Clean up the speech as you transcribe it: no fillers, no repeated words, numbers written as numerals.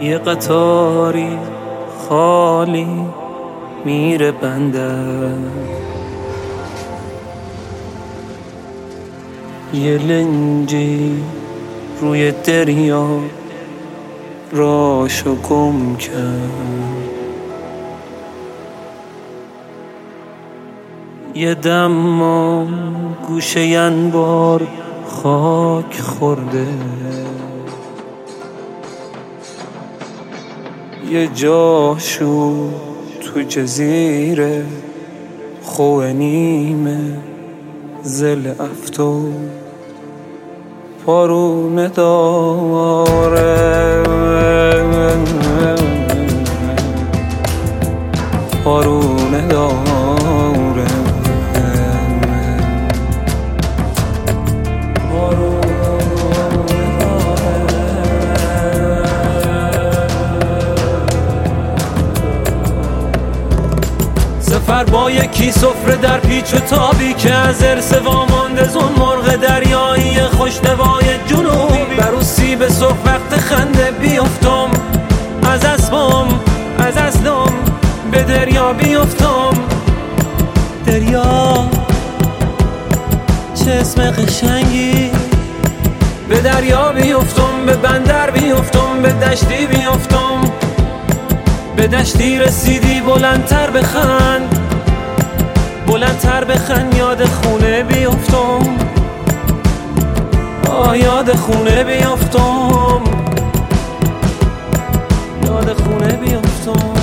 یه قطاری خالی میره بندر، یه لنجی روی دریا راشو گم کرد، یه دم گوشه انبار خاک خورده، یه جاشو تو جزیره خوه نیمه زل افتو پارونه داره، پارونه داره. سفر با یکی سفره در پیچ و تابی که از ارث وامانده زون مرغ دریایی خوشنوای جنوبی، بروسی به صبح وقت خنده بیفتم از اسبام از اصلم به دریا بیفتم. دریا چه اسم قشنگی، به دریا بیفتم، به بندر بیفتم، به دشتی بیفتم، به دشتی رسیدی بلندتر بخند، بلندتر بخند، یاد خونه بیفتم، یاد خونه بیفتم، یاد خونه بیفتم.